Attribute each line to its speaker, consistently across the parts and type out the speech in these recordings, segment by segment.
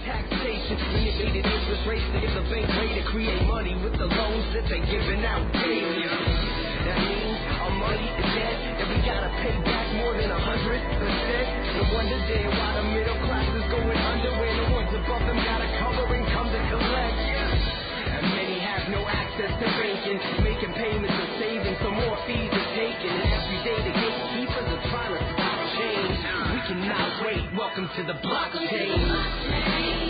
Speaker 1: taxation, innovated interest rates to give the bank way to create money with the loans that they're giving out daily. That means our money is dead, and we gotta pay back more than 100%. No wonder then why the middle class is going under, when the ones above them gotta cover and come to collect. And many have no access to banking, making payments or saving, so more fees are taken. And every day the gatekeepers are trying to stop change. We cannot wait. Welcome to the blockchain.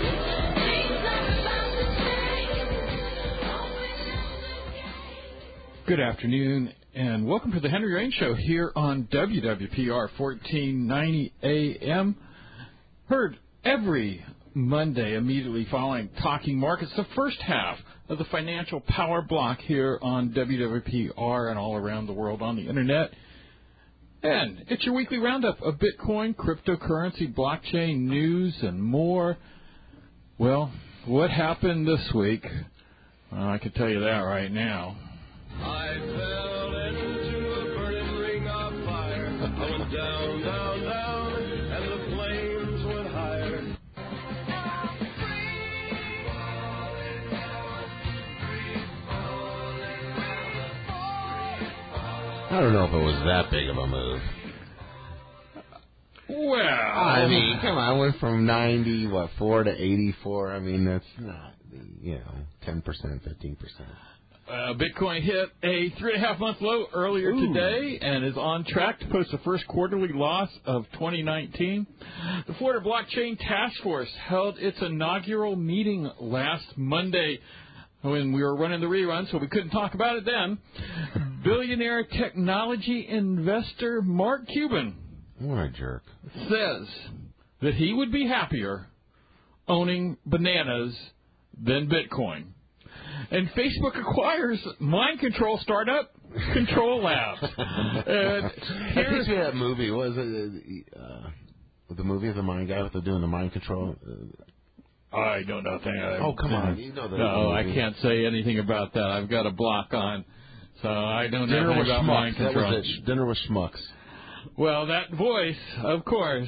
Speaker 2: Good afternoon, and welcome to the Henry Rain Show here on WWPR 1490 AM. Heard every Monday immediately following Talking Markets, the first half of the Financial Power Block here on WWPR and all around the world on the Internet. And it's your weekly roundup of Bitcoin, cryptocurrency, blockchain news, and more. Well, what happened this week? I can tell you that right now.
Speaker 3: I fell into a burning ring of fire. I went down, down, down, and the flames went higher.
Speaker 4: I don't know if it was that big of a move.
Speaker 2: Well,
Speaker 4: I mean, come on, I went from 4 to 84. I mean, that's not, 10%, 15%.
Speaker 2: Bitcoin hit a 3.5-month low earlier today and is on track to post the first quarterly loss of 2019. The Florida Blockchain Task Force held its inaugural meeting last Monday when we were running the rerun, so we couldn't talk about it then. Billionaire technology investor Mark Cuban,
Speaker 4: what a jerk,
Speaker 2: says that he would be happier owning bananas than Bitcoin. And Facebook acquires mind control startup Control Labs.
Speaker 4: That gives me that movie. What was it? The movie of the mind guy with doing the mind control.
Speaker 2: I don't know.
Speaker 4: Oh, come on. You know the
Speaker 2: no,
Speaker 4: movie.
Speaker 2: I can't say anything about that. I've got a block on, so I don't know anything about mind control.
Speaker 4: That was it. Dinner with Schmucks.
Speaker 2: Well, that voice, of course.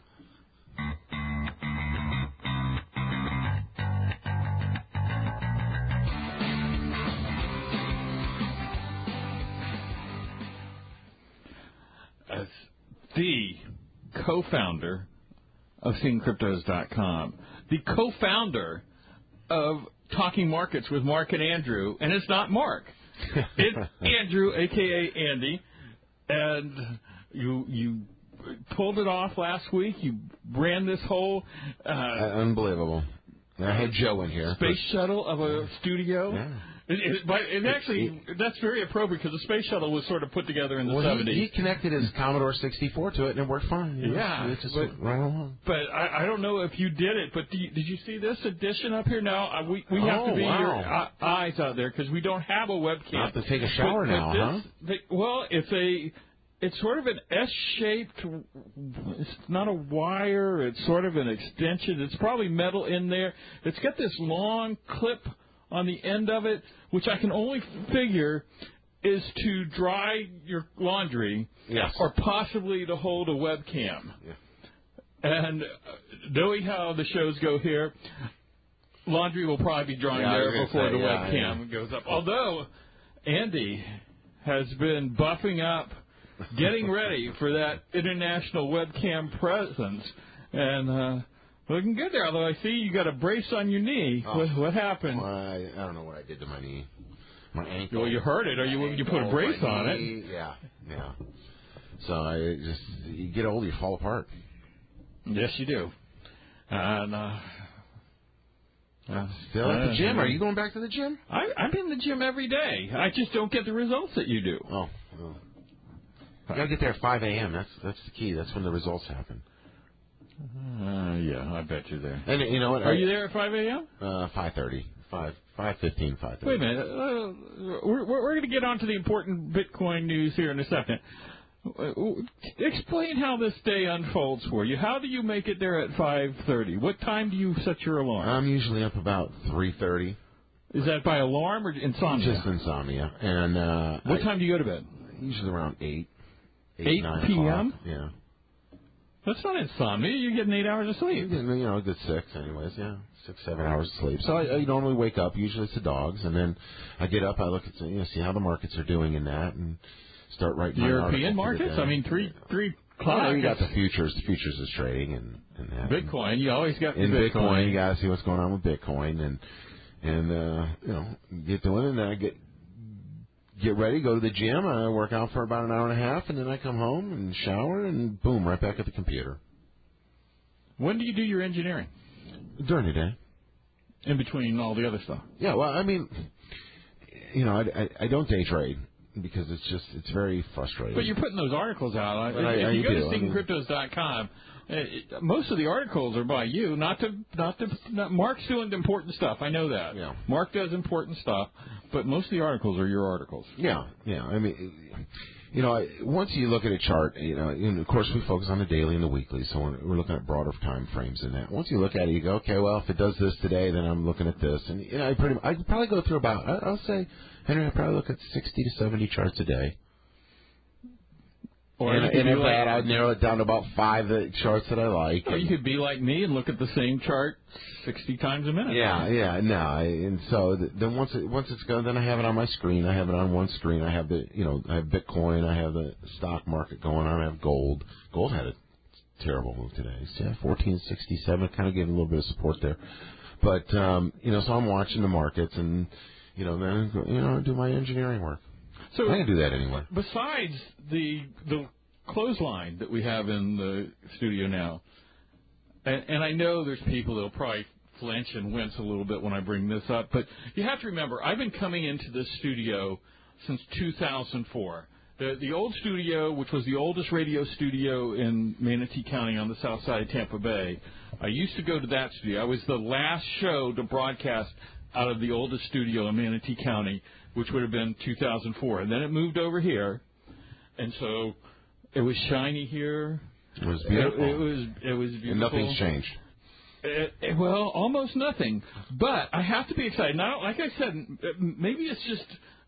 Speaker 2: As the co-founder of SeeingCryptos.com, the co-founder of Talking Markets with Mark and Andrew, and it's not Mark, it's Andrew, a.k.a. Andy, and you pulled it off last week. You ran this whole
Speaker 4: unbelievable. I had Joe in here.
Speaker 2: Space shuttle of a studio.
Speaker 4: Yeah.
Speaker 2: Actually, that's very appropriate because the space shuttle was sort of put together in the 70s.
Speaker 4: He connected his Commodore 64 to it, and it worked fine.
Speaker 2: Yeah.
Speaker 4: It just went right along.
Speaker 2: But I don't know if you did it, but did you see this edition up here now? We have to be your eyes out there because we don't have a webcam.
Speaker 4: I have to take a shower now,
Speaker 2: Well, it's sort of an S-shaped, it's not a wire, it's sort of an extension. It's probably metal in there. It's got this long clip on the end of it, which I can only figure is to dry your laundry,
Speaker 4: yes,
Speaker 2: or possibly to hold a webcam.
Speaker 4: Yeah.
Speaker 2: And knowing how the shows go here, laundry will probably be drying there before the webcam goes up. Although Andy has been buffing up, getting ready for that international webcam presence, and looking good there, although I see you got a brace on your knee.
Speaker 4: Oh.
Speaker 2: What happened?
Speaker 4: Well, I don't know what I did to my knee. My ankle.
Speaker 2: Well, you hurt it, or you put a brace on it.
Speaker 4: Yeah. So you get old, you fall apart.
Speaker 2: Yes, you do. And
Speaker 4: still at the gym? Are you going back to the gym?
Speaker 2: I'm in the gym every day. I just don't get the results that you do.
Speaker 4: Oh. You got to get there at 5 a.m. That's the key. That's when the results happen.
Speaker 2: Yeah, I bet you're there.
Speaker 4: And you know what?
Speaker 2: Are you there at 5 a.m.?
Speaker 4: 5:30. 5:15, 5:30.
Speaker 2: Wait a minute. We're going to get on to the important Bitcoin news here in a second. Explain how this day unfolds for you. How do you make it there at 5:30? What time do you set your alarm?
Speaker 4: I'm usually up about 3:30.
Speaker 2: Is that by alarm or insomnia?
Speaker 4: Just insomnia. And
Speaker 2: what time do you go to bed?
Speaker 4: Usually around 8
Speaker 2: 9
Speaker 4: p.m.
Speaker 2: O'clock.
Speaker 4: Yeah.
Speaker 2: That's not insomnia. You're getting 8 hours of sleep.
Speaker 4: A good 6 anyways, 6, 7 hours of sleep. So I normally wake up, usually it's the dogs, and then I get up, I look at, see how the markets are doing in that, and start writing my
Speaker 2: European
Speaker 4: article
Speaker 2: markets? I mean, 3 o'clock.
Speaker 4: You got the futures. The futures is trading and that.
Speaker 2: Bitcoin, you always got
Speaker 4: in
Speaker 2: Bitcoin.
Speaker 4: You got to see what's going on with Bitcoin, and get doing it, and then I get ready, go to the gym, I work out for about an hour and a half, and then I come home and shower, and boom, right back at the computer.
Speaker 2: When do you do your engineering?
Speaker 4: During the day.
Speaker 2: In between all the other stuff?
Speaker 4: Yeah, well, I mean, I don't day trade because it's very frustrating.
Speaker 2: But you're putting those articles out. If you go to StephenCryptos.com, most of the articles are by you. Not Mark's doing important stuff. I know that.
Speaker 4: Yeah.
Speaker 2: Mark does important stuff, but most of the articles are your articles.
Speaker 4: Yeah. I mean, once you look at a chart, and of course we focus on the daily and the weekly, so we're looking at broader time frames in that. Once you look at it, you go, okay, well, if it does this today, then I'm looking at this, and I probably go through about, I'll say, Henry, I probably look at 60 to 70 charts a day.
Speaker 2: Or
Speaker 4: and if that, I'd narrow it down to about 5 charts that I like.
Speaker 2: Or you could be like me and look at the same chart 60 times a minute.
Speaker 4: And so then once it's gone, then I have it on my screen. I have it on one screen. I have I have Bitcoin. I have the stock market going on. I have gold. Gold had a terrible move today. It's 1467, kind of gave a little bit of support there. But so I'm watching the markets and then do my engineering work. So I can do that anywhere.
Speaker 2: Besides the clothesline that we have in the studio now, and I know there's people that will probably flinch and wince a little bit when I bring this up, but you have to remember, I've been coming into this studio since 2004. The old studio, which was the oldest radio studio in Manatee County on the south side of Tampa Bay, I used to go to that studio. I was the last show to broadcast out of the oldest studio in Manatee County, which would have been 2004. And then it moved over here, and so it was shiny here.
Speaker 4: It was beautiful.
Speaker 2: It was beautiful.
Speaker 4: And nothing's changed.
Speaker 2: Well, almost nothing. But I have to be excited. Now, like I said, maybe it's just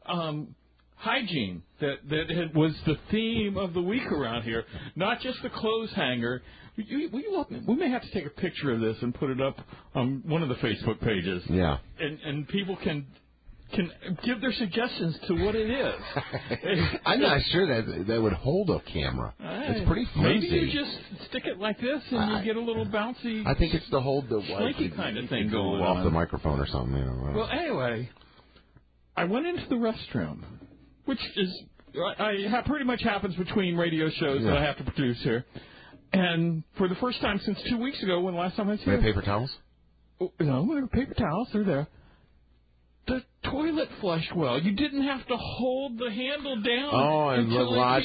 Speaker 2: hygiene that was the theme of the week around here, not just the clothes hanger. We may have to take a picture of this and put it up on one of the Facebook pages.
Speaker 4: Yeah.
Speaker 2: And people can give their suggestions to what it is.
Speaker 4: I'm not sure that would hold a camera. It's pretty flimsy.
Speaker 2: Maybe you just stick it like this and you get a little bouncy.
Speaker 4: I think it's to hold the
Speaker 2: slinky kind of thing going
Speaker 4: off
Speaker 2: on.
Speaker 4: the microphone or something.
Speaker 2: Well, anyway, I went into the restroom, which is pretty much happens between radio shows that I have to produce here. And for the first time since 2 weeks ago, when last time I was here.
Speaker 4: Paper towels?
Speaker 2: Oh, no, paper towels. They're there. The toilet flushed well. You didn't have to hold the handle down.
Speaker 4: Oh, and watch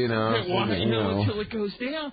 Speaker 2: until it goes down.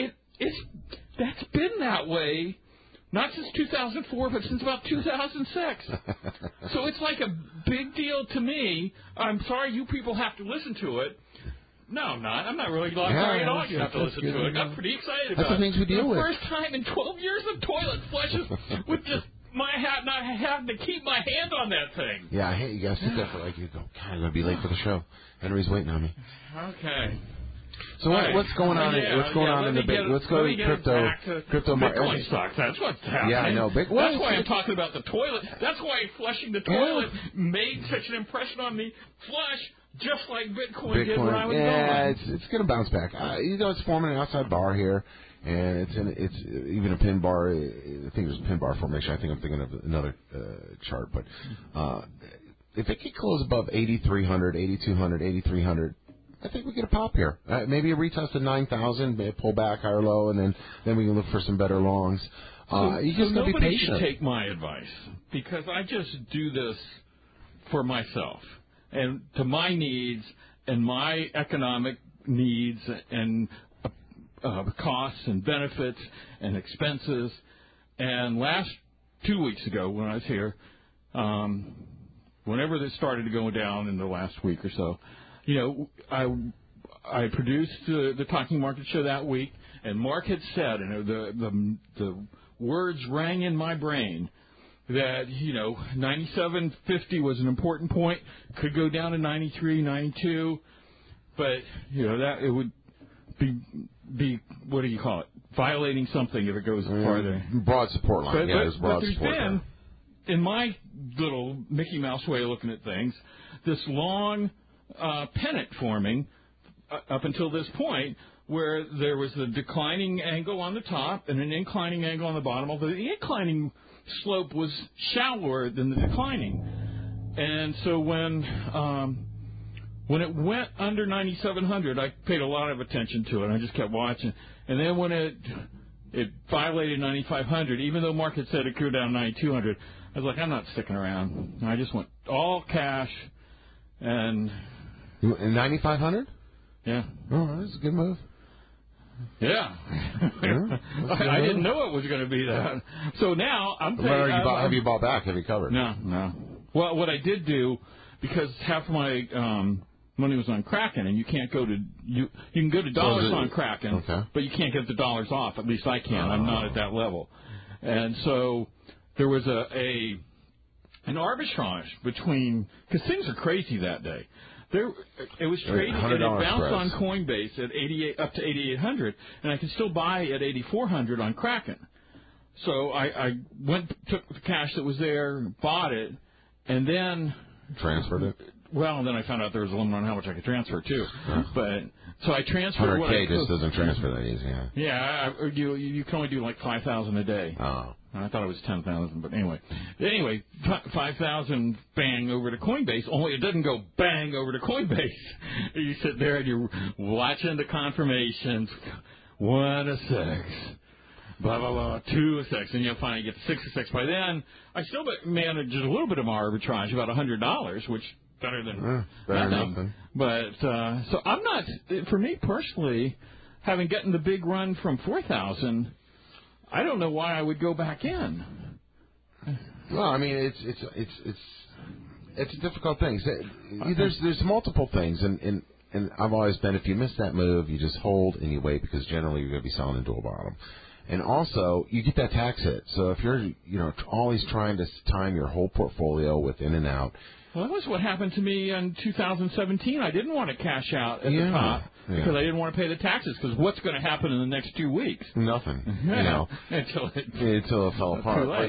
Speaker 2: That's been that way, not since 2004, but since about 2006. So it's like a big deal to me. I'm sorry you people have to listen to it. No, I'm not. I'm not really sorry at all you have to listen to it. I'm pretty excited about it.
Speaker 4: That's the things we deal with.
Speaker 2: The first time in 12 years of toilet flushes with just my hat not having to keep my hand on that thing.
Speaker 4: Yeah, I hate you guys sit there for like you go, God, I'm going to be late for the show. Henry's waiting on me.
Speaker 2: Okay.
Speaker 4: So what's going on? What's going on in the big? Let's go to crypto market.
Speaker 2: Bitcoin stocks. That's what's happening.
Speaker 4: Yeah, I know.
Speaker 2: That's why I'm talking about the toilet. That's why flushing the toilet made such an impression on me. Flush, just like Bitcoin did when I was going.
Speaker 4: It's going to bounce back. It's forming an outside bar here, and it's even a pin bar. I think there's a pin bar formation. I think I'm thinking of another chart, but if it could close above 8,300, 8,200, 8,300. I think we get a pop here. Maybe a retest of 9,000, pull back higher low, and then we can look for some better longs. You just got to be patient.
Speaker 2: Nobody should take my advice because I just do this for myself and to my needs and my economic needs and costs and benefits and expenses. And last 2 weeks ago when I was here, whenever this started to go down in the last week or so, I produced the Talking Market Show that week, and Mark had said, and the words rang in my brain that 97.50 was an important point, could go down to 93, 92, but that it would be be, what do you call it, violating something if it goes farther.
Speaker 4: Broad support line. There's broad
Speaker 2: there's
Speaker 4: support
Speaker 2: been,
Speaker 4: line.
Speaker 2: in my little Mickey Mouse way of looking at things, this long pennant forming up until this point where there was a declining angle on the top and an inclining angle on the bottom, although the inclining slope was shallower than the declining. And so when it went under 9,700, I paid a lot of attention to it. I just kept watching. And then when it violated 9,500, even though market said it could go down 9,200, I was like, I'm not sticking around. And I just went all cash. And
Speaker 4: 9,500?
Speaker 2: Yeah.
Speaker 4: Oh, that's a good move.
Speaker 2: Yeah. I didn't know it was going to be that. So now I'm paying.
Speaker 4: Have you bought back? Have you covered?
Speaker 2: No. Well, what I did do, because half of my money was on Kraken, and you can't go to you can go to dollars on Kraken, but you can't get the dollars off. At least I can. I'm not at that level. And so there was an arbitrage between, because things are crazy that day. It was traded and it bounced on Coinbase at 88 up to 8,800, and I could still buy at 8,400 on Kraken. So I took the cash that was there, bought it, and then
Speaker 4: transferred it.
Speaker 2: Well, then I found out there was a limit on how much I could transfer too. But so I transferred.
Speaker 4: 100K just doesn't transfer that easy.
Speaker 2: Yeah, you can only do like 5,000 a day.
Speaker 4: Oh.
Speaker 2: I thought it was 10,000, but anyway, 5,000 bang over to Coinbase. Only it doesn't go bang over to Coinbase. You sit there and you're watching the confirmations. 1 a 6, blah blah blah. 2 a 6, and you finally get to 6 a 6. By then, I still managed a little bit of arbitrage, about $100, which better than nothing. But so I'm not. For me personally, having gotten the big run from 4,000. I don't know why I would go back in.
Speaker 4: Well, I mean, it's a difficult thing. There's multiple things, and I've always been, if you miss that move, you just hold and you wait, because generally you're going to be selling into a bottom. And also, you get that tax hit. So if you're always trying to time your whole portfolio with in and out.
Speaker 2: Well, that was what happened to me in 2017. I didn't want to cash out at the top because I didn't want to pay the taxes, because what's going to happen in the next 2 weeks?
Speaker 4: Nothing.
Speaker 2: Until it
Speaker 4: fell apart. But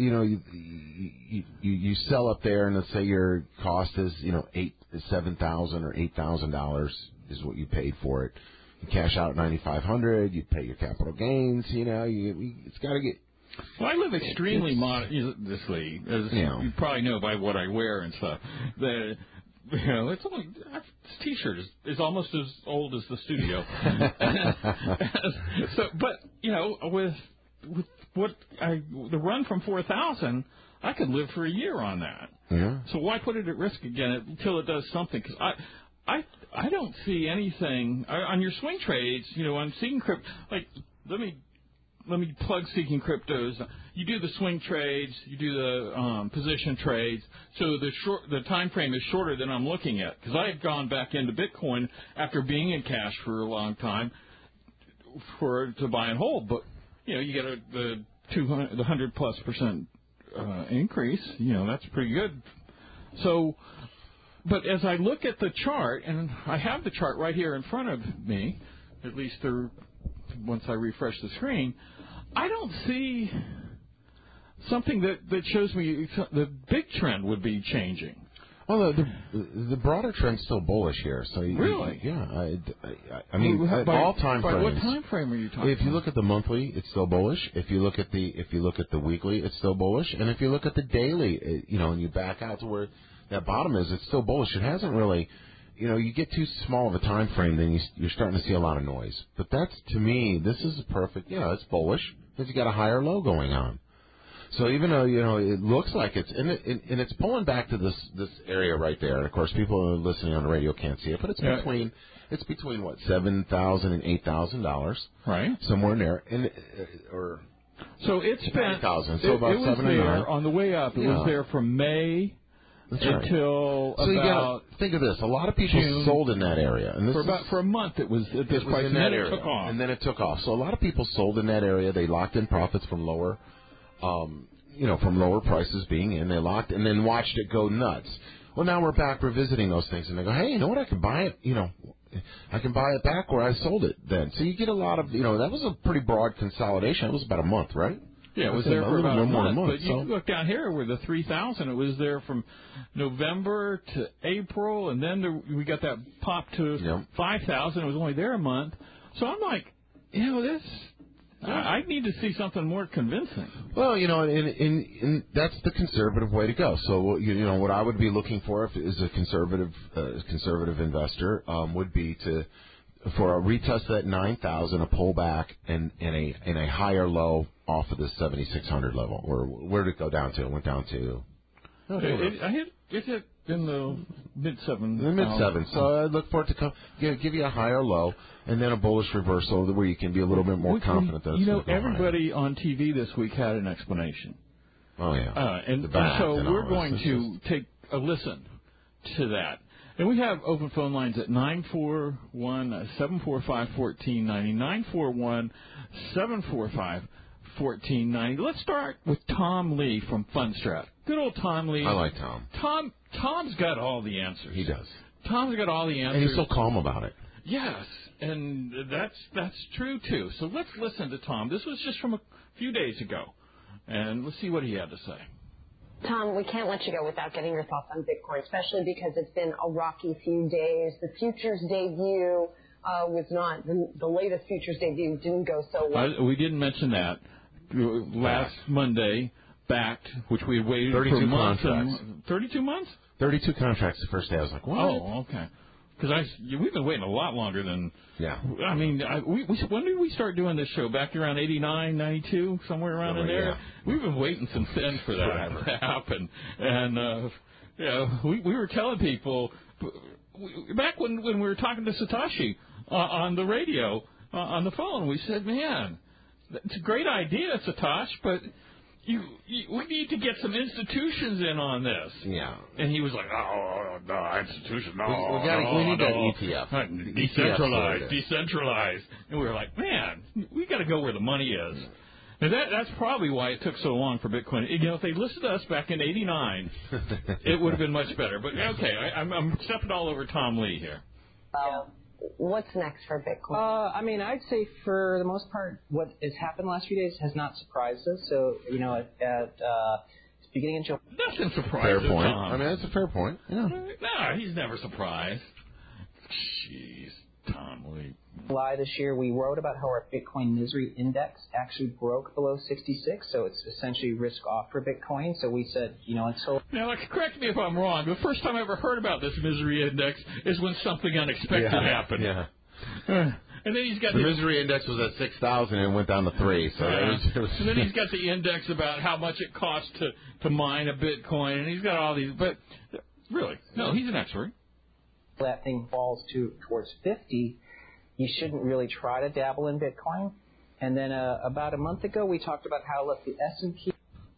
Speaker 4: you sell up there, and let's say your cost is $7,000 or $8,000 is what you paid for it. You cash out at 9,500. You pay your capital gains. It's got to get.
Speaker 2: Well, I live extremely modestly, as you probably know by what I wear and stuff. It's only this T-shirt is almost as old as the studio. With the run from 4,000, I could live for a year on that.
Speaker 4: Yeah.
Speaker 2: So why put it at risk again until it does something? Because I don't see anything on your swing trades. On Seeking Crypto, let me plug Seeking Cryptos. You do the swing trades, you do the position trades. So the time frame is shorter than I'm looking at, because I had gone back into Bitcoin after being in cash for a long time to buy and hold. But you get the 100+% increase. That's pretty good. So, but as I look at the chart, and I have the chart right here in front of me, at least once I refresh the screen, I don't see something that shows me the big trend would be changing.
Speaker 4: Well, the broader trend's still bullish here. So
Speaker 2: really?
Speaker 4: I mean, all time frames.
Speaker 2: By what time frame are you talking?
Speaker 4: If you look at the monthly, it's still bullish. If you look at the weekly, it's still bullish. And if you look at the daily, and you back out to where that bottom is, it's still bullish. It hasn't really. You get too small of a time frame, then you're starting to see a lot of noise. But that's, to me, this is perfect. It's bullish because you got a higher low going on. So even though it looks like it's and it's pulling back to this area right there. And of course, people listening on the radio can't see it, but it's between what, $7,000 and $8,000,
Speaker 2: right?
Speaker 4: Somewhere in there,
Speaker 2: so it's been
Speaker 4: $8,000. So about
Speaker 2: it was
Speaker 4: 7 or 9
Speaker 2: on the way up. It was there from May.
Speaker 4: That's right.
Speaker 2: Until
Speaker 4: so you gotta think of this. A lot of people
Speaker 2: June,
Speaker 4: sold in that area, and
Speaker 2: for a month it was at this price,
Speaker 4: in that area,
Speaker 2: took off.
Speaker 4: and then it took off. So a lot of people sold in that area. They locked in profits from lower, from lower prices being in. They locked and then watched it go nuts. Well, now we're back revisiting those things, and they go, hey, you know what? I could buy it. I can buy it back where I sold it then. So you get a lot of, that was a pretty broad consolidation. It was about a month, right?
Speaker 2: Yeah, it was there for about a month. But
Speaker 4: so.
Speaker 2: you look down here where the 3,000, it was there from November to April, and then we got that pop to 5,000. It was only there a month. So I'm like, this... I need to see something more convincing.
Speaker 4: Well, and that's the conservative way to go. So, what I would be looking for if is a conservative investor would be for a retest at 9,000, a pullback, and a higher low off of the 7,600 level. Or where did it go down to? It went down to.
Speaker 2: It hit in the mid-7.
Speaker 4: In the mid-7. So I'd look for it to come, give you a higher low, and then a bullish reversal where you can be a little bit more confident that it's going to go
Speaker 2: everybody
Speaker 4: higher.
Speaker 2: on TV this week had an explanation.
Speaker 4: Oh, yeah.
Speaker 2: And so we're going to take a listen to that. And we have open phone lines at 941-745-1490, 941-745-1490. Let's start with Tom Lee from Fundstrat. Good old Tom Lee.
Speaker 4: I like Tom.
Speaker 2: Tom's got all the answers.
Speaker 4: He does.
Speaker 2: Tom's got all the answers.
Speaker 4: And he's so calm about it.
Speaker 2: Yes, and that's true, too. So let's listen to Tom. This was just from a few days ago, and let's see what he had to say.
Speaker 5: Tom, we can't let you go without getting your thoughts on Bitcoin, especially because it's been a rocky few days. The futures debut was not, the latest futures debut didn't go so well.
Speaker 2: We didn't mention that. Last Monday, backed, which we had waited
Speaker 4: 32
Speaker 2: for months.
Speaker 4: contracts.
Speaker 2: 32 months?
Speaker 4: 32 contracts the first day. I was like, what?
Speaker 2: Oh, okay. Because we've been waiting a lot longer than.
Speaker 4: Yeah.
Speaker 2: I mean, when did we start doing this show? Back around 89, 92, somewhere around in there.
Speaker 4: Yeah.
Speaker 2: We've been waiting since then for that to happen. And we were telling people back when we were talking to Satoshi on the radio on the phone, we said, "Man, it's a great idea, Satoshi, but." We need to get some institutions in on this.
Speaker 4: Yeah.
Speaker 2: And he was like, no, institution, no.
Speaker 4: We need that ETF.
Speaker 2: Decentralized. And we were like, man, we got to go where the money is. And that's probably why it took so long for Bitcoin. If they listened to us back in '89, it would have been much better. But, okay, I'm stepping all over Tom Lee here.
Speaker 5: What's next for Bitcoin?
Speaker 6: I'd say for the most part, what has happened the last few days has not surprised us. So, at beginning of July.
Speaker 2: Nothing surprised
Speaker 4: Fair point.
Speaker 2: Tom.
Speaker 4: I mean, that's a fair point. Yeah.
Speaker 2: No, he's never surprised. Jeez, Tom Lee.
Speaker 6: July this year, we wrote about how our Bitcoin misery index actually broke below 66, so it's essentially risk off for Bitcoin. So we said, until...
Speaker 2: Now, correct me if I'm wrong. The first time I ever heard about this misery index is when something unexpected happened.
Speaker 4: Yeah.
Speaker 2: And then he's got
Speaker 4: the misery index was at 6,000 and it went down to 3. So it was
Speaker 2: and then he's got the index about how much it costs to mine a Bitcoin, and he's got all these. But really, no, he's an expert.
Speaker 6: That thing falls towards 50. You shouldn't really try to dabble in Bitcoin. And then about a month ago, we talked about how the S&P.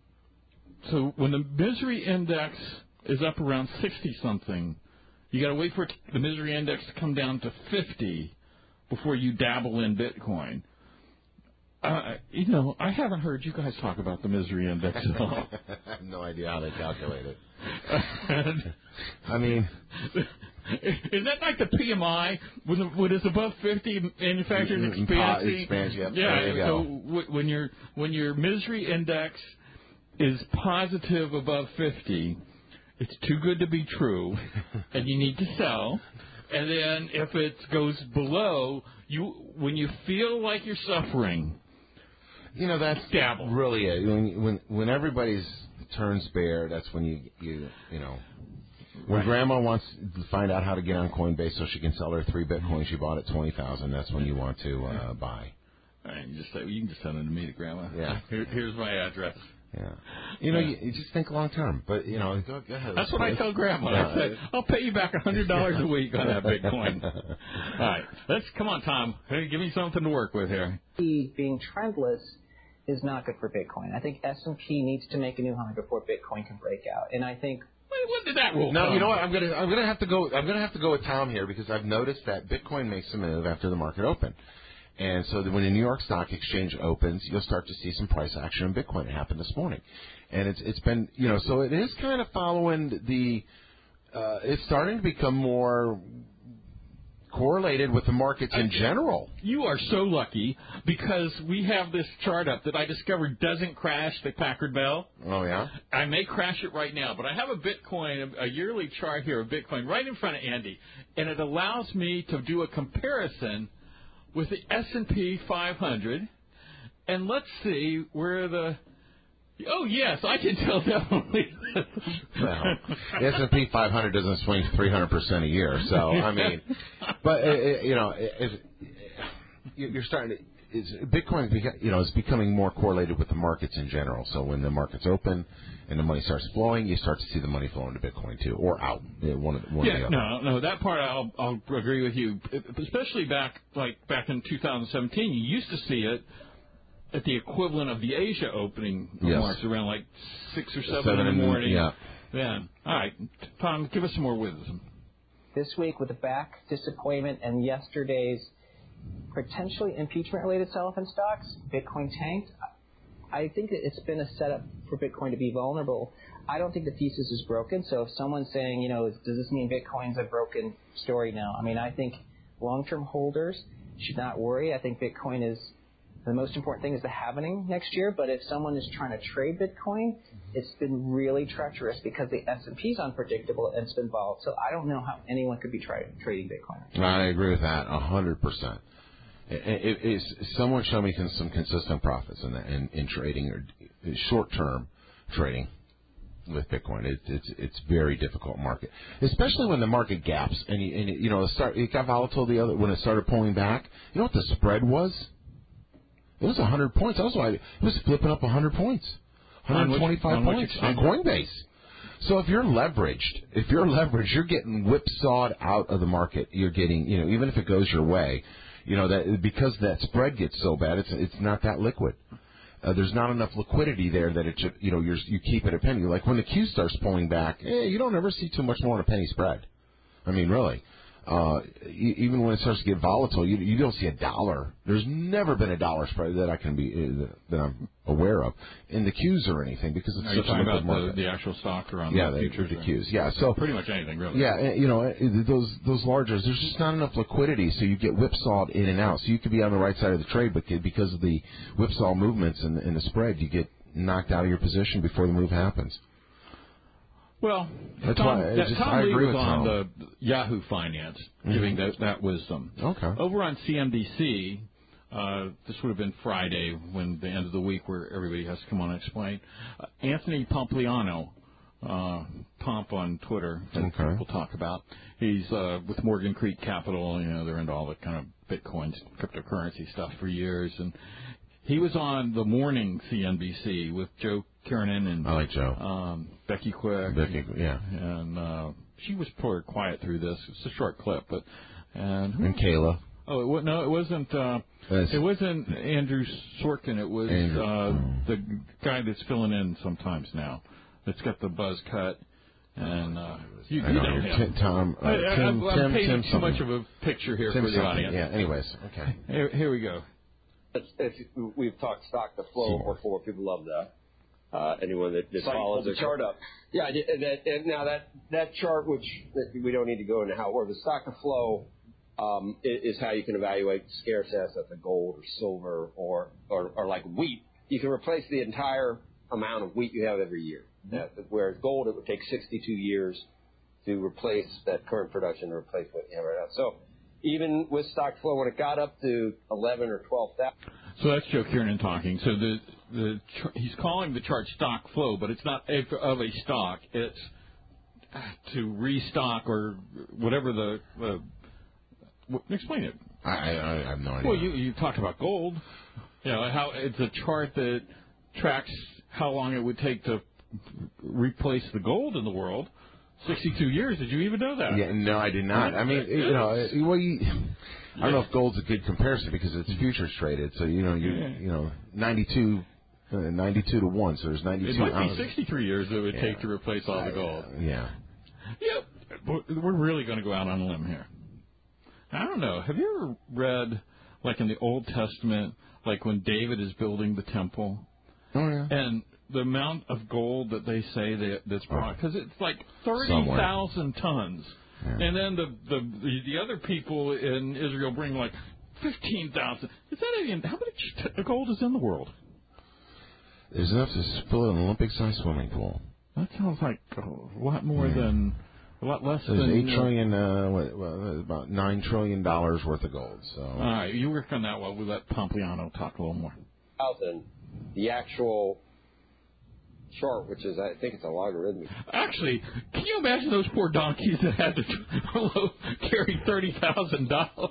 Speaker 2: So when the misery index is up around 60-something, you got to wait for the misery index to come down to 50 before you dabble in Bitcoin. I haven't heard you guys talk about the misery index at all.
Speaker 4: I have no idea how they calculate it. I mean...
Speaker 2: Is that like the PMI when it's above 50, manufacturing expansion?
Speaker 4: Yeah.
Speaker 2: So when your misery index is positive above 50, it's too good to be true, and you need to sell. And then if it goes below, when you feel like you're suffering,
Speaker 4: that's
Speaker 2: dabble.
Speaker 4: Really it. When everybody's turns bare, that's when you When Grandma wants to find out how to get on Coinbase so she can sell her 3 Bitcoin she bought at 20,000, that's when you want to buy.
Speaker 2: All right, you can just send them to me to Grandma.
Speaker 4: Yeah.
Speaker 2: Here's my address.
Speaker 4: Yeah. You just think long term, but go ahead.
Speaker 2: That's what I tell Grandma. I say, I'll pay you back $100 a week on that Bitcoin. All right, come on, Tom. Hey, give me something to work with here.
Speaker 6: Being trendless is not good for Bitcoin. I think S&P needs to make a new high before Bitcoin can break out, and I think.
Speaker 2: When did that rule?
Speaker 4: No, you know what? I'm gonna have to go. I'm gonna have to go with Tom here because I've noticed that Bitcoin makes a move after the market open, and so when the New York Stock Exchange opens, you'll start to see some price action in Bitcoin. It happened this morning, and it's been so it is kind of following the. It's starting to become more correlated with the markets in general.
Speaker 2: You are so lucky because we have this chart up that I discovered doesn't crash the Packard Bell.
Speaker 4: Oh, yeah?
Speaker 2: I may crash it right now, but I have a Bitcoin, a yearly chart here of Bitcoin right in front of Andy, and it allows me to do a comparison with the S&P 500, and let's see where the... Oh, yes, I can tell definitely.
Speaker 4: Well, the S&P 500 doesn't swing 300% a year, so, I mean, but, you're starting to, Bitcoin, is becoming more correlated with the markets in general. So when the markets open and the money starts flowing, you start to see the money flow into Bitcoin, too, or out, one or the other.
Speaker 2: No, that part I'll agree with you, especially back in 2017, you used to see it at the equivalent of the Asia opening marks around like 6 or 7 in the morning.
Speaker 4: Yeah.
Speaker 2: Then, all right, Tom, give us some more wisdom.
Speaker 6: This week, with the back disappointment and yesterday's potentially impeachment-related sell-off in stocks, Bitcoin tanked. I think that it's been a setup for Bitcoin to be vulnerable. I don't think the thesis is broken. So if someone's saying, does this mean Bitcoin's a broken story now? I mean, I think long-term holders should not worry. I think Bitcoin is... The most important thing is the halvening next year, but if someone is trying to trade Bitcoin, it's been really treacherous because the S&P is unpredictable and it's been volatile. So I don't know how anyone could be trading Bitcoin.
Speaker 4: I agree with that 100%. Someone show me some consistent profits in trading or short-term trading with Bitcoin. It's very difficult market, especially when the market gaps and it got volatile when it started pulling back. You know what the spread was? It was 100 points. That's why it was flipping up 100 points, 125 points on Coinbase. So if you're leveraged, you're getting whipsawed out of the market. You're getting, even if it goes your way, that because that spread gets so bad, it's not that liquid. There's not enough liquidity there that it should, you keep it a penny. Like when the Q starts pulling back, you don't ever see too much more than a penny spread. I mean, really. Even when it starts to get volatile, you don't see $1. There's never been $1 spread that that I'm aware of in the Qs or anything because it's such a liquid market.
Speaker 2: The actual stock or on
Speaker 4: the
Speaker 2: futures?
Speaker 4: The Qs. Yeah, so
Speaker 2: pretty much anything really.
Speaker 4: Yeah, those largers, there's just not enough liquidity, so you get whipsawed in and out. So you could be on the right side of the trade, but because of the whipsaw movements and the spread, you get knocked out of your position before the move happens.
Speaker 2: Well, Tom Lee was on the Yahoo Finance giving that wisdom.
Speaker 4: Okay.
Speaker 2: Over on CNBC, this would have been Friday when the end of the week where everybody has to come on and explain. Anthony Pompliano, Pomp on Twitter, that people talk about. He's with Morgan Creek Capital. They're into all the kind of Bitcoin, cryptocurrency stuff for years. And he was on the morning CNBC with Joe Kiernan and
Speaker 4: I like Joe.
Speaker 2: Becky Quick. And she was pretty quiet through this. It's a short clip, and
Speaker 4: Kayla.
Speaker 2: Oh, it wasn't. It wasn't Andrew Sorkin. It was the guy that's filling in sometimes now. That's got the buzz cut. And you know him.
Speaker 4: Tom.
Speaker 2: I'm painting too much of a picture here for the audience.
Speaker 4: Yeah. Anyways, okay.
Speaker 2: Here we go.
Speaker 7: We've talked stock to flow before. People love that. Anyone that follows the chart up. Yeah, now that chart, which we don't need to go into how it works, the stock to flow is how you can evaluate scarce assets like gold or silver or like wheat. You can replace the entire amount of wheat you have every year. Whereas gold, it would take 62 years to replace that current production to replace what you have right now. So even with stock flow, when it got up to 11 or 12,000.
Speaker 2: So that's Joe Kiernan talking. So he's calling the chart stock flow, but it's not of a stock. It's to restock or whatever explain it.
Speaker 4: I have no idea.
Speaker 2: Well, you talked about gold. How it's a chart that tracks how long it would take to replace the gold in the world. 62 years. Did you even know that?
Speaker 4: Yeah, no, I did not. I mean, I don't know if gold's a good comparison because it's futures traded. So 92 to 1. So there's 92.
Speaker 2: It might be 63 years it would take to replace all the gold.
Speaker 4: Yeah.
Speaker 2: We're really going to go out on a limb here. I don't know. Have you ever read, like in the Old Testament, like when David is building the temple?
Speaker 4: Oh, yeah.
Speaker 2: And the amount of gold that they say that's brought, because it's like 30,000 tons and then the other people in Israel bring like 15,000. Is that even how much gold is in the world?
Speaker 4: There's enough to fill an Olympic-sized swimming pool.
Speaker 2: That sounds like a lot more than. A lot less
Speaker 4: There's
Speaker 2: than
Speaker 4: $8 trillion, about $9 trillion worth of gold. So.
Speaker 2: All right, you work on that while we let Pompliano talk a little more.
Speaker 7: The actual chart, which is, I think it's a logarithmic.
Speaker 2: Actually, can you imagine those poor donkeys that had to carry 30,000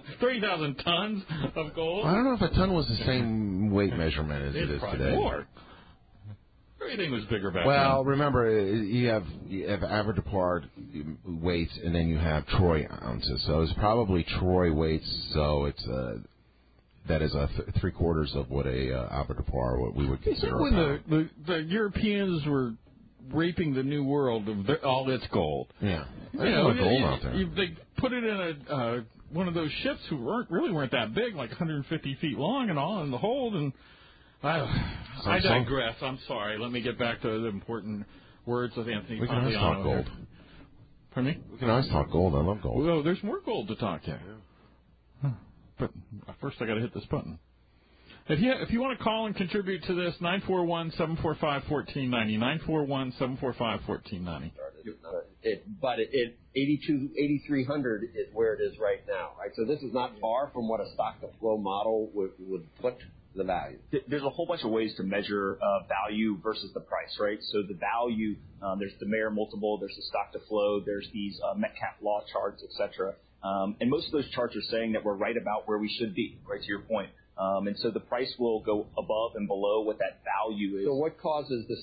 Speaker 2: tons of gold?
Speaker 4: I don't know if a ton was the same weight measurement as it is today.
Speaker 2: More. Everything was bigger back then.
Speaker 4: Well, remember, you have avoirdupois weights, and then you have troy ounces. So it's probably troy weights. So it's that is three-quarters of what a avoirdupois, what we would consider.
Speaker 2: When the Europeans were raping the New World of all its gold.
Speaker 4: Yeah, there's a lot of gold out there.
Speaker 2: They put it in one of those ships who weren't that big, like 150 feet long and all in the hold, and I digress. I'm sorry. Let me get back to the important words of Anthony Pompliano.
Speaker 4: We can always talk gold.
Speaker 2: Pardon me?
Speaker 4: We can always talk gold. I love gold.
Speaker 2: Well, there's more gold to talk to. Yeah. But first I got to hit this button. If you want to call and contribute to this, 941-745-1490, 941-745-1490.
Speaker 7: But 8,300 is where it is right now. Right? So this is not far from what a stock-to-flow model would put the value.
Speaker 8: There's a whole bunch of ways to measure value versus the price, right? So the value, there's the Mayer multiple, there's the stock to flow, there's these Metcalf law charts, et cetera. And most of those charts are saying that we're right about where we should be, right, to your point. And so the price will go above and below what that value is.
Speaker 7: So what causes this,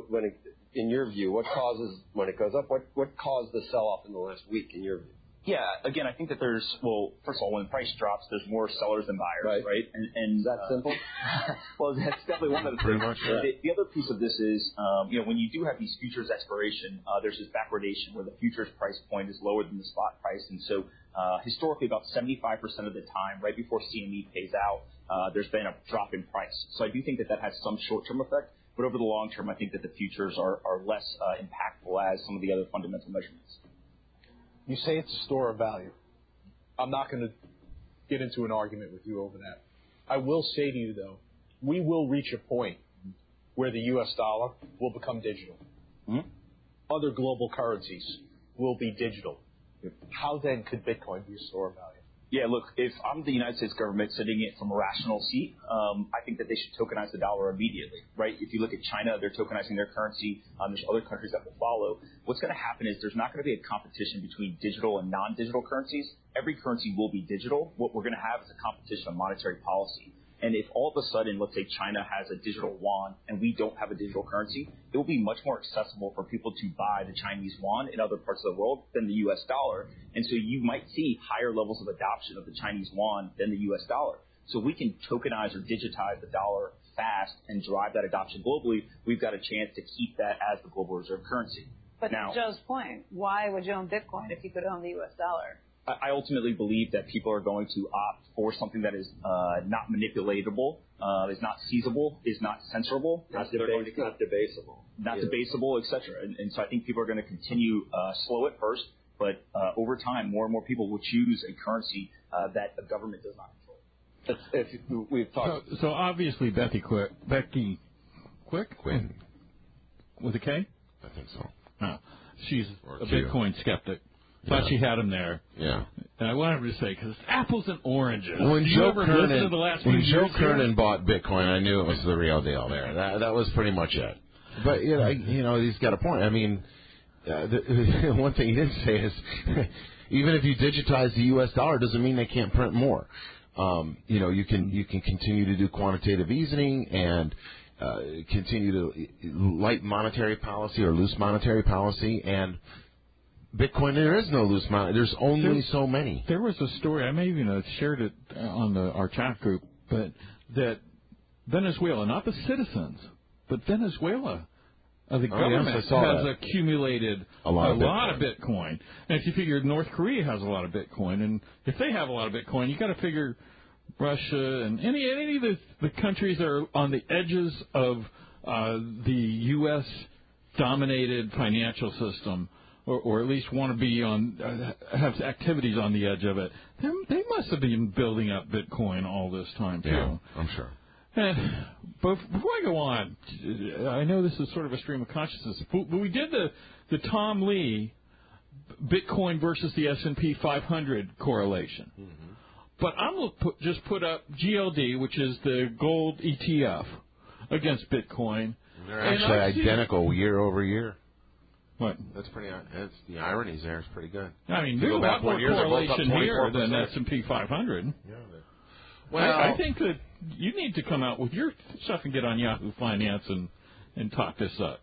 Speaker 7: in your view, what causes when it goes up? What caused the sell-off in the last week, in your view?
Speaker 8: Yeah, again, I think that first of all, when the price drops, there's more sellers than buyers, right? And
Speaker 7: is that simple?
Speaker 8: Well, that's definitely one of the
Speaker 4: pretty much. Yeah.
Speaker 8: The other piece of this is, when you do have these futures expiration, there's this backwardation where the futures price point is lower than the spot price, and so historically, about 75% of the time, right before CME pays out, there's been a drop in price. So I do think that has some short-term effect, but over the long term, I think that the futures are less impactful as some of the other fundamental measurements.
Speaker 9: You say it's a store of value. I'm not going to get into an argument with you over that. I will say to you, though, we will reach a point where the U.S. dollar will become digital.
Speaker 8: Mm-hmm.
Speaker 9: Other global currencies will be digital. How then could Bitcoin be a store of value?
Speaker 8: Yeah, look, if I'm the United States government sitting it from a rational seat, I think that they should tokenize the dollar immediately, right? If you look at China, they're tokenizing their currency. There's other countries that will follow. What's going to happen is there's not going to be a competition between digital and non-digital currencies. Every currency will be digital. What we're going to have is a competition of monetary policy. And if all of a sudden, let's say China has a digital yuan and we don't have a digital currency, it will be much more accessible for people to buy the Chinese yuan in other parts of the world than the U.S. dollar. And so you might see higher levels of adoption of the Chinese yuan than the U.S. dollar. So we can tokenize or digitize the dollar fast and drive that adoption globally. We've got a chance to keep that as the global reserve currency.
Speaker 10: But now, to Joe's point, why would you own Bitcoin if you could own the U.S. dollar?
Speaker 8: I ultimately believe that people are going to opt for something that is not manipulatable, is not seizable, is not censorable,
Speaker 7: not debasable,
Speaker 8: et cetera. And so I think people are going to continue slow at first, but over time, more and more people will choose a currency that the government does not control.
Speaker 7: We've talked.
Speaker 2: So obviously, Becky Quick
Speaker 4: Quinn
Speaker 2: with a K?
Speaker 4: I think so.
Speaker 2: Oh, she's a Bitcoin skeptic. Thought she had him there.
Speaker 4: Yeah.
Speaker 2: And I wanted her to say, because apples and oranges.
Speaker 4: When Joe
Speaker 2: Kernan
Speaker 4: bought Bitcoin, I knew it was the real deal there. That was pretty much it. But, he's got a point. I mean, one thing he didn't say is, even if you digitize the U.S. dollar, doesn't mean they can't print more. You can continue to do quantitative easing and continue to light monetary policy or loose monetary policy, and Bitcoin, there is no loose money. There's only so many.
Speaker 2: There was a story, I may even have shared it on our chat group, but that Venezuela, not the citizens, but Venezuela, the government has accumulated a lot of Bitcoin. And if you figure North Korea has a lot of Bitcoin, and if they have a lot of Bitcoin, you got to figure Russia and any of the countries that are on the edges of the U.S. dominated financial system or at least want to be have activities on the edge of it, they must have been building up Bitcoin all this time too.
Speaker 4: Yeah, I'm sure.
Speaker 2: And but before I go on, I know this is sort of a stream of consciousness, but we did the Tom Lee Bitcoin versus the S&P 500 correlation. Mm-hmm. But I'm going to just put up GLD, which is the gold ETF, against Bitcoin.
Speaker 4: They're actually identical year over year.
Speaker 2: What?
Speaker 4: That's the ironies there is pretty good.
Speaker 2: I mean, there's a lot more correlation here than S&P 500. Yeah. Well, I think that you need to come out with your stuff and get on Yahoo Finance and talk this up.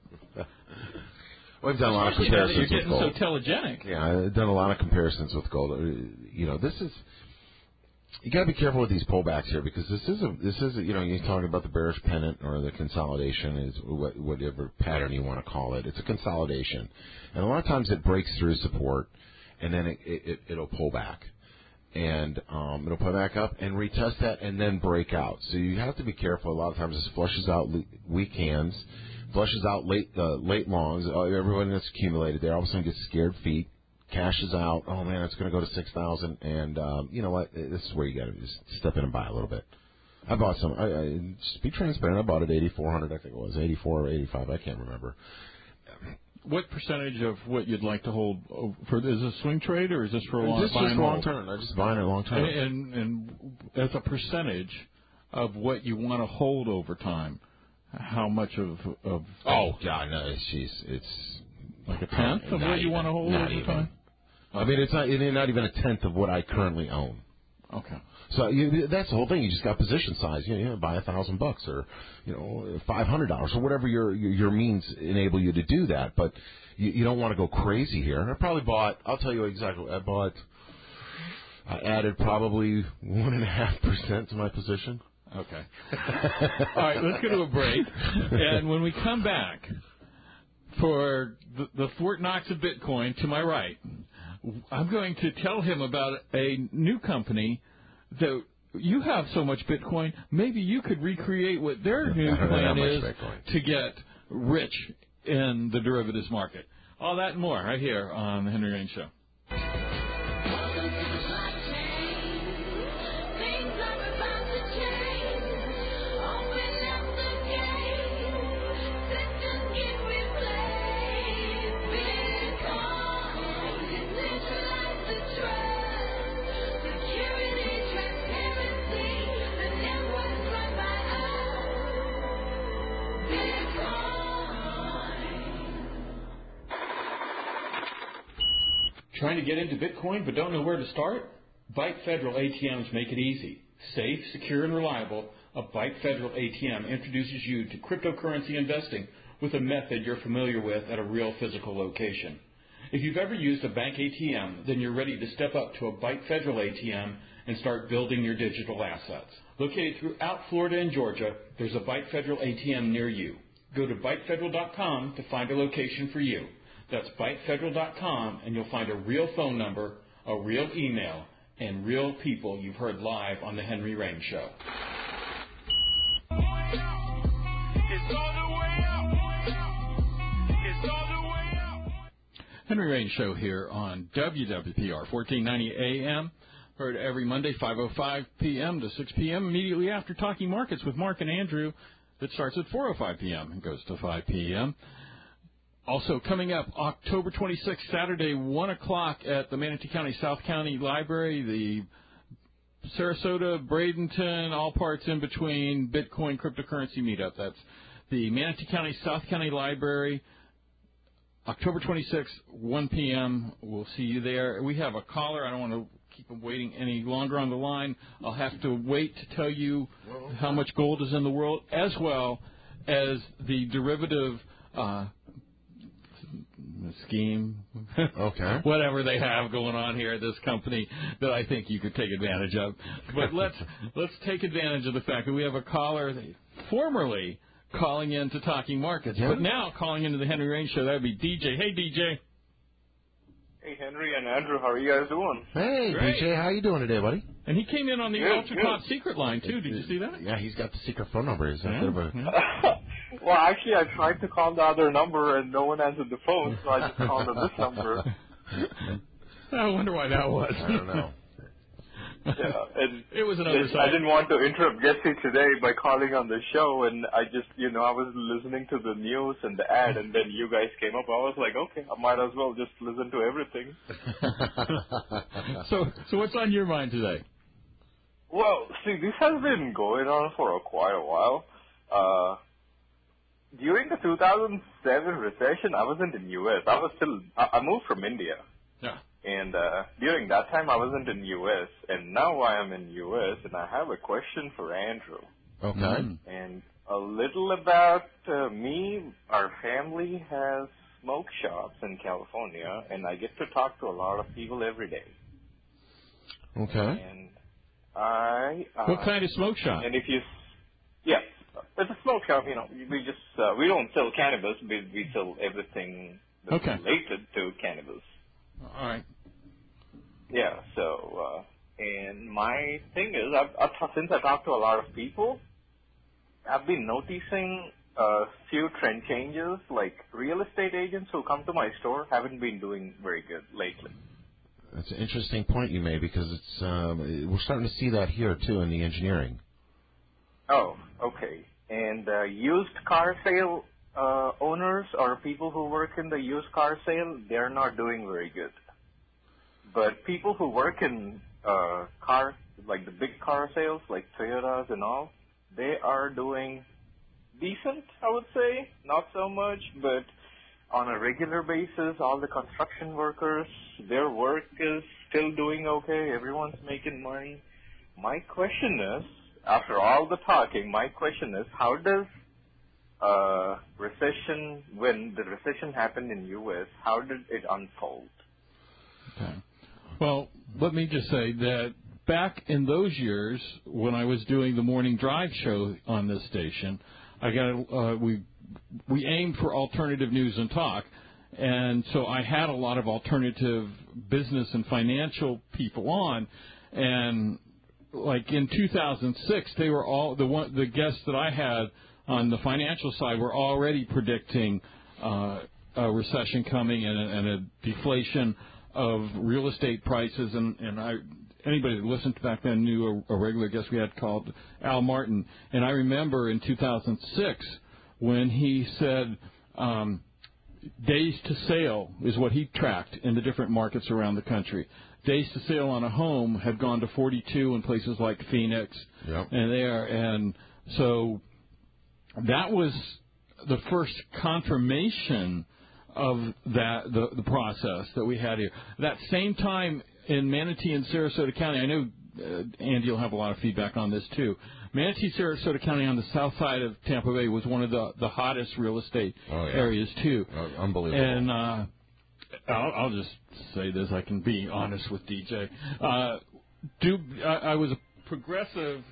Speaker 4: We've done a lot of comparisons
Speaker 2: with gold. You're getting so telegenic.
Speaker 4: Yeah, I've done a lot of comparisons with gold. This is. You got to be careful with these pullbacks here because this is you're talking about the bearish pennant or the consolidation is whatever pattern you want to call it. It's a consolidation, and a lot of times it breaks through support, and then it'll pull back, and it'll pull back up and retest that, and then break out. So you have to be careful. A lot of times this flushes out weak hands, flushes out late longs. Everyone that's accumulated there all of a sudden gets scared feet. Cashes out. Oh man, it's going to go to 6,000, and you know what? This is where you got to just step in and buy a little bit. I bought some. I just be transparent. I bought it 8,400. I think it was 84 or 85. I can't remember.
Speaker 2: What percentage of what you'd like to hold for? Is this a swing trade or is this for a long?
Speaker 4: This is long term. I'm just buying it long term.
Speaker 2: And as a percentage of what you want to hold over time, how much of?
Speaker 4: Oh God, no! It's
Speaker 2: like a tenth of what you want to hold over time.
Speaker 4: I mean, it's not even a tenth of what I currently own.
Speaker 2: Okay.
Speaker 4: So that's the whole thing. You just got position size. Buy $1,000 or $500 or whatever your means enable you to do that. But you don't want to go crazy here. I probably bought. I'll tell you exactly. I added probably 1.5% to my position.
Speaker 2: Okay. All right. Let's go to a break, and when we come back for the Fort Knox of Bitcoin to my right, I'm going to tell him about a new company that you have so much Bitcoin, maybe you could recreate what their new plan is to get rich in the derivatives market. All that and more right here on The Henry Rain Show. Trying to get into Bitcoin but don't know where to start? Byte Federal ATMs make it easy. Safe, secure, and reliable, a Byte Federal ATM introduces you to cryptocurrency investing with a method you're familiar with at a real physical location. If you've ever used a bank ATM, then you're ready to step up to a Byte Federal ATM and start building your digital assets. Located throughout Florida and Georgia, there's a Byte Federal ATM near you. Go to bytefederal.com to find a location for you. That's bytefederal.com, and you'll find a real phone number, a real email, and real people you've heard live on The Henry Rain Show. Henry Rain Show here on WWPR 1490 AM. Heard every Monday, 5:05 p.m. to 6 p.m. immediately after Talking Markets with Mark and Andrew. That starts at 4:05 p.m. and goes to 5 p.m. Also coming up, October 26th, Saturday, 1 o'clock at the Manatee County South County Library, the Sarasota, Bradenton, all parts in between Bitcoin cryptocurrency meetup. That's the Manatee County South County Library, October 26th, 1 p.m. We'll see you there. We have a caller. I don't want to keep him waiting any longer on the line. I'll have to wait to tell you how much gold is in the world, as well as the derivative scheme,
Speaker 4: okay,
Speaker 2: whatever they have going on here at this company that I think you could take advantage of. But let's take advantage of the fact that we have a caller formerly calling in to Talking Markets, but now calling into the Henry Rain Show. That would be DJ. Hey, DJ.
Speaker 11: Hey, Henry and Andrew, how are you guys doing?
Speaker 4: Hey,
Speaker 2: Great.
Speaker 4: DJ, how you doing today, buddy?
Speaker 2: And he came in on the ultra top secret line too. Did you see that?
Speaker 4: Yeah, he's got the secret phone number. He's a bit of a...
Speaker 11: Well, actually, I tried to call the other number and no one answered the phone, so I just called on this number.
Speaker 2: I wonder why that was.
Speaker 4: I don't know.
Speaker 11: Yeah, and
Speaker 2: it was an oversight.
Speaker 11: I didn't want to interrupt Jesse today by calling on the show, and I just, I was listening to the news and the ad, and then you guys came up. I was like, okay, I might as well just listen to everything.
Speaker 2: So what's on your mind today?
Speaker 11: Well, see, this has been going on for quite a while. During the 2007 recession, I wasn't in U.S. I moved from India.
Speaker 2: Yeah.
Speaker 11: And during that time, I wasn't in U.S., and now I am in U.S., and I have a question for Andrew.
Speaker 4: Okay.
Speaker 11: And a little about me. Our family has smoke shops in California, and I get to talk to a lot of people every day.
Speaker 4: Okay.
Speaker 11: And
Speaker 2: what kind of smoke shop?
Speaker 11: And yes, it's a smoke shop. We just we don't sell cannabis. We sell everything that's related to cannabis.
Speaker 2: All right.
Speaker 11: Yeah. So, and my thing is, since I talk to a lot of people, I've been noticing a few trend changes. Like real estate agents who come to my store haven't been doing very good lately.
Speaker 4: That's an interesting point you made because it's we're starting to see that here too in the engineering.
Speaker 11: Oh, okay. And used car sale owners or people who work in the used car sale, they're not doing very good. But people who work in like the big car sales, like Toyotas and all, they are doing decent, I would say. Not so much, but on a regular basis, all the construction workers, their work is still doing okay. Everyone's making money. My question is, after all the talking, how does recession, when the recession happened in U.S., how did it unfold?
Speaker 2: Okay. Well, let me just say that back in those years when I was doing the morning drive show on this station, we aimed for alternative news and talk, and so I had a lot of alternative business and financial people on, and like in 2006, they were all the guests that I had on the financial side were already predicting a recession coming and a deflation of real estate prices, and anybody that listened back then knew a regular guest we had called Al Martin, and I remember in 2006 when he said days to sale is what he tracked in the different markets around the country. Days to sale on a home had gone to 42 in places like Phoenix, and so that was the first confirmation of that the process that we had here. That same time in Manatee and Sarasota County, I know Andy will have a lot of feedback on this too. Manatee, Sarasota County on the south side of Tampa Bay was one of the hottest real estate areas too.
Speaker 4: Unbelievable.
Speaker 2: And I'll just say this: I can be honest with DJ. I was a progressive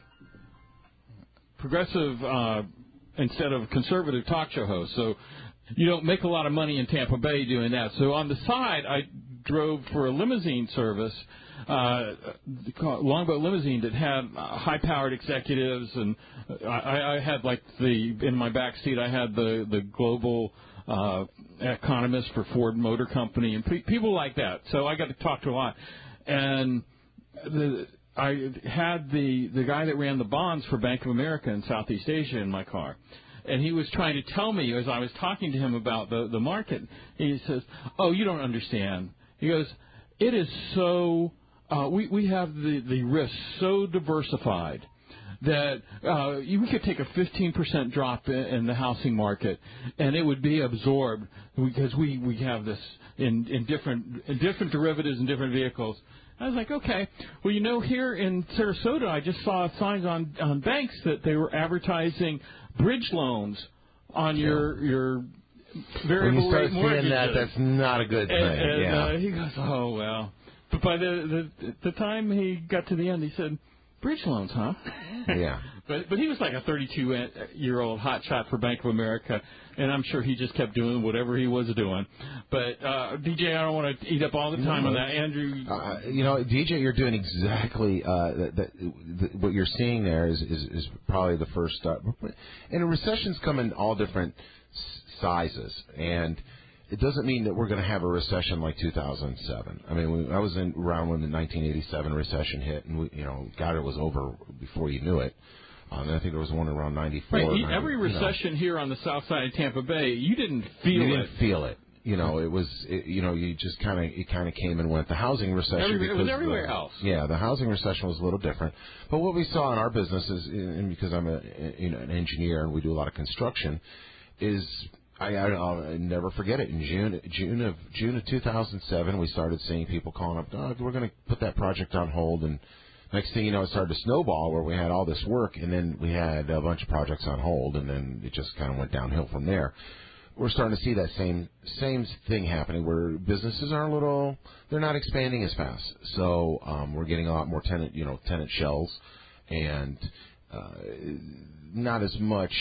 Speaker 2: instead of conservative talk show host, so you don't make a lot of money in Tampa Bay doing that. So on the side, I drove for a limousine service, Longboat Limousine, that had high-powered executives, and I had in my back seat I had the global economist for Ford Motor Company and people like that. So I got to talk to a lot, and I had the guy that ran the bonds for Bank of America in Southeast Asia in my car. And he was trying to tell me as I was talking to him about the market. He says, "Oh, you don't understand." He goes, "It is so we have the risk so diversified that we could take a 15% drop in the housing market, and it would be absorbed because we have this in different derivatives and different vehicles." I was like, okay. Well, here in Sarasota, I just saw signs on banks that they were advertising bridge loans on your variable rate mortgages.
Speaker 4: When you start seeing that, that's not a good thing.
Speaker 2: And he goes, "Oh, well." But by the time he got to the end, he said, "Bridge loans, huh?"
Speaker 4: Yeah.
Speaker 2: But he was like a 32-year-old hotshot for Bank of America, and I'm sure he just kept doing whatever he was doing. But, DJ, I don't want to eat up all the time on that. Andrew?
Speaker 4: DJ, you're doing exactly what you're seeing there is probably the first step. And recessions come in all different sizes, and it doesn't mean that we're going to have a recession like 2007. I mean, I was around when the 1987 recession hit, and it was over before you knew it. And I think there was one around 94.
Speaker 2: Right. Every recession here on the south side of Tampa Bay, you didn't feel it.
Speaker 4: You didn't feel it. You just kind of came and went. The housing recession.
Speaker 2: It was everywhere else.
Speaker 4: Yeah, the housing recession was a little different. But what we saw in our business is, and because I'm an engineer and we do a lot of construction, is I'll never forget it. In June of 2007, we started seeing people calling up, we're going to put that project on hold, and next thing you know, it started to snowball where we had all this work, and then we had a bunch of projects on hold, and then it just kind of went downhill from there. We're starting to see that same thing happening where businesses are they're not expanding as fast. So we're getting a lot more tenant shells, and not as much